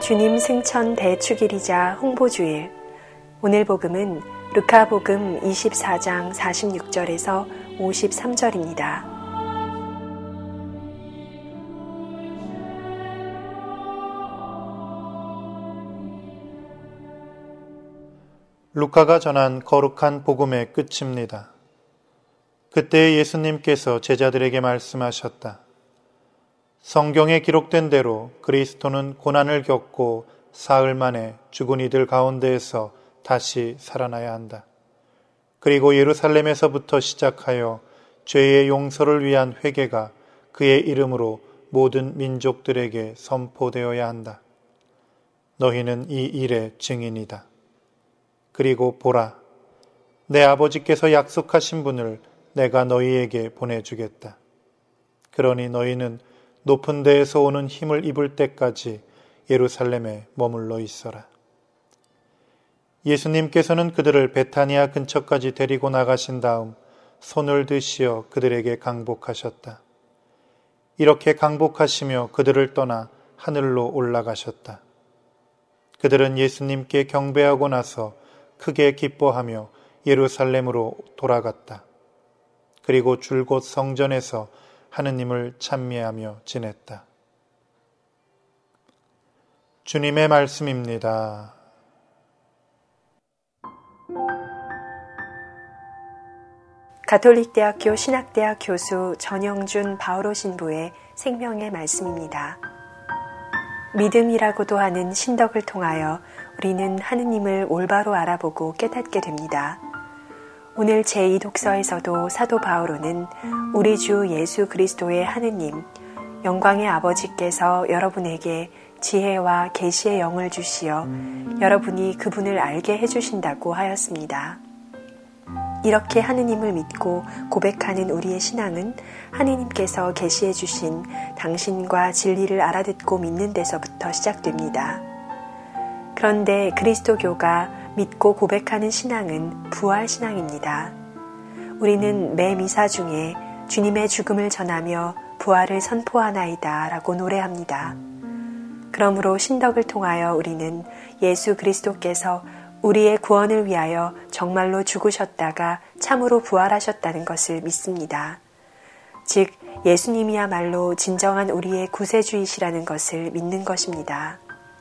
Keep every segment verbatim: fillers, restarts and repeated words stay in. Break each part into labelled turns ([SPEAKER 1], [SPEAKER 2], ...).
[SPEAKER 1] 주님 승천 대축일이자 홍보주일. 오늘 복음은 루카복음 이십사 장 사십육 절에서 오십삼 절입니다.
[SPEAKER 2] 루카가 전한 거룩한 복음의 끝입니다. 그때 예수님께서 제자들에게 말씀하셨다. 성경에 기록된 대로 그리스도는 고난을 겪고 사흘 만에 죽은 이들 가운데에서 다시 살아나야 한다. 그리고 예루살렘에서부터 시작하여 죄의 용서를 위한 회개가 그의 이름으로 모든 민족들에게 선포되어야 한다. 너희는 이 일의 증인이다. 그리고 보라, 내 아버지께서 약속하신 분을 내가 너희에게 보내주겠다. 그러니 너희는 높은 데에서 오는 힘을 입을 때까지 예루살렘에 머물러 있어라. 예수님께서는 그들을 베타니아 근처까지 데리고 나가신 다음 손을 드시어 그들에게 강복하셨다. 이렇게 강복하시며 그들을 떠나 하늘로 올라가셨다. 그들은 예수님께 경배하고 나서 크게 기뻐하며 예루살렘으로 돌아갔다. 그리고 줄곧 성전에서 하느님을 찬미하며 지냈다. 주님의 말씀입니다.
[SPEAKER 1] 가톨릭대학교 신학대학 교수 전영준 바오로 신부의 생명의 말씀입니다. 믿음이라고도 하는 신덕을 통하여 우리는 하느님을 올바로 알아보고 깨닫게 됩니다. 오늘 제이 독서에서도 사도 바오로는 우리 주 예수 그리스도의 하느님, 영광의 아버지께서 여러분에게 지혜와 계시의 영을 주시어 여러분이 그분을 알게 해주신다고 하였습니다. 이렇게 하느님을 믿고 고백하는 우리의 신앙은 하느님께서 계시해 주신 당신과 진리를 알아듣고 믿는 데서부터 시작됩니다. 그런데 그리스도교가 믿고 고백하는 신앙은 부활신앙입니다. 우리는 매 미사 중에 주님의 죽음을 전하며 부활을 선포하나이다 라고 노래합니다. 그러므로 신덕을 통하여 우리는 예수 그리스도께서 우리의 구원을 위하여 정말로 죽으셨다가 참으로 부활하셨다는 것을 믿습니다. 즉 예수님이야말로 진정한 우리의 구세주이시라는 것을 믿는 것입니다.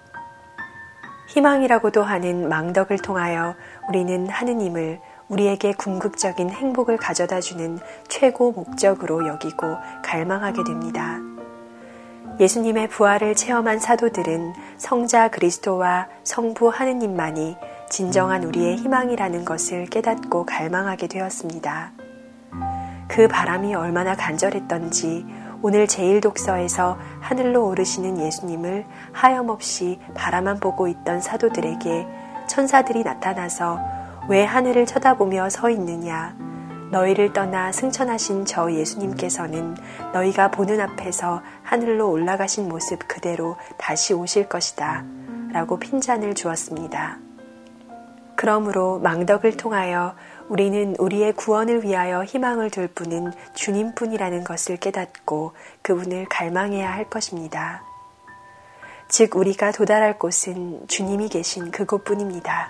[SPEAKER 1] 희망이라고도 하는 망덕을 통하여 우리는 하느님을 우리에게 궁극적인 행복을 가져다주는 최고 목적으로 여기고 갈망하게 됩니다. 예수님의 부활을 체험한 사도들은 성자 그리스도와 성부 하느님만이 진정한 우리의 희망이라는 것을 깨닫고 갈망하게 되었습니다. 그 바람이 얼마나 간절했던지 오늘 제일 독서에서 하늘로 오르시는 예수님을 하염없이 바라만 보고 있던 사도들에게 천사들이 나타나서 왜 하늘을 쳐다보며 서 있느냐? 너희를 떠나 승천하신 저 예수님께서는 너희가 보는 앞에서 하늘로 올라가신 모습 그대로 다시 오실 것이다 라고 핀잔을 주었습니다. 그러므로 망덕을 통하여 우리는 우리의 구원을 위하여 희망을 둘 분은 주님뿐이라는 것을 깨닫고 그분을 갈망해야 할 것입니다. 즉 우리가 도달할 곳은 주님이 계신 그곳뿐입니다.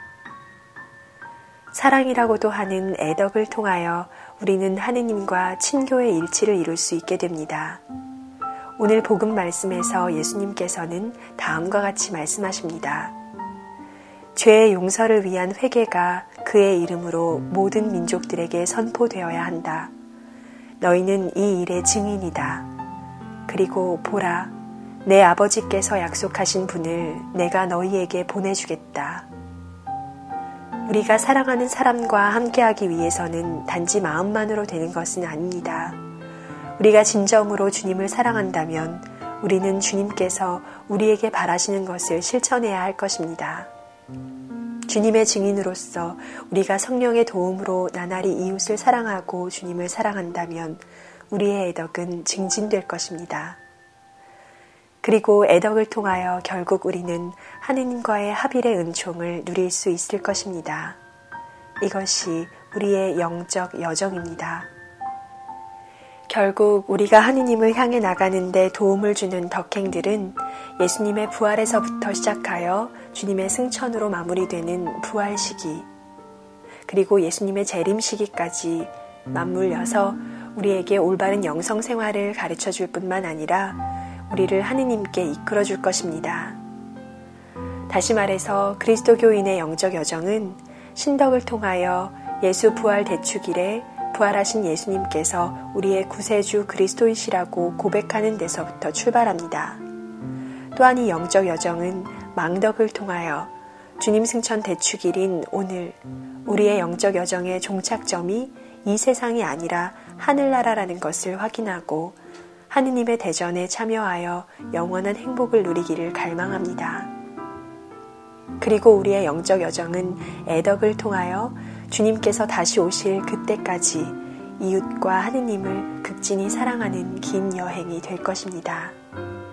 [SPEAKER 1] 사랑이라고도 하는 애덕을 통하여 우리는 하느님과 친교의 일치를 이룰 수 있게 됩니다. 오늘 복음 말씀에서 예수님께서는 다음과 같이 말씀하십니다. 죄의 용서를 위한 회개가 그의 이름으로 모든 민족들에게 선포되어야 한다. 너희는 이 일의 증인이다. 그리고 보라, 내 아버지께서 약속하신 분을 내가 너희에게 보내주겠다. 우리가 사랑하는 사람과 함께하기 위해서는 단지 마음만으로 되는 것은 아닙니다. 우리가 진정으로 주님을 사랑한다면 우리는 주님께서 우리에게 바라시는 것을 실천해야 할 것입니다. 주님의 증인으로서 우리가 성령의 도움으로 나날이 이웃을 사랑하고 주님을 사랑한다면 우리의 애덕은 증진될 것입니다. 그리고 애덕을 통하여 결국 우리는 하느님과의 합일의 은총을 누릴 수 있을 것입니다. 이것이 우리의 영적 여정입니다. 결국 우리가 하느님을 향해 나가는데 도움을 주는 덕행들은 예수님의 부활에서부터 시작하여 주님의 승천으로 마무리되는 부활 시기, 그리고 예수님의 재림 시기까지 맞물려서 우리에게 올바른 영성 생활을 가르쳐 줄 뿐만 아니라 우리를 하느님께 이끌어 줄 것입니다. 다시 말해서 그리스도교인의 영적 여정은 신덕을 통하여 예수 부활 대축일에 부활하신 예수님께서 우리의 구세주 그리스도이시라고 고백하는 데서부터 출발합니다. 또한 이 영적 여정은 망덕을 통하여 주님 승천 대축일인 오늘 우리의 영적 여정의 종착점이 이 세상이 아니라 하늘나라라는 것을 확인하고 하느님의 대전에 참여하여 영원한 행복을 누리기를 갈망합니다. 그리고 우리의 영적 여정은 애덕을 통하여 주님께서 다시 오실 그때까지 이웃과 하느님을 극진히 사랑하는 긴 여행이 될 것입니다.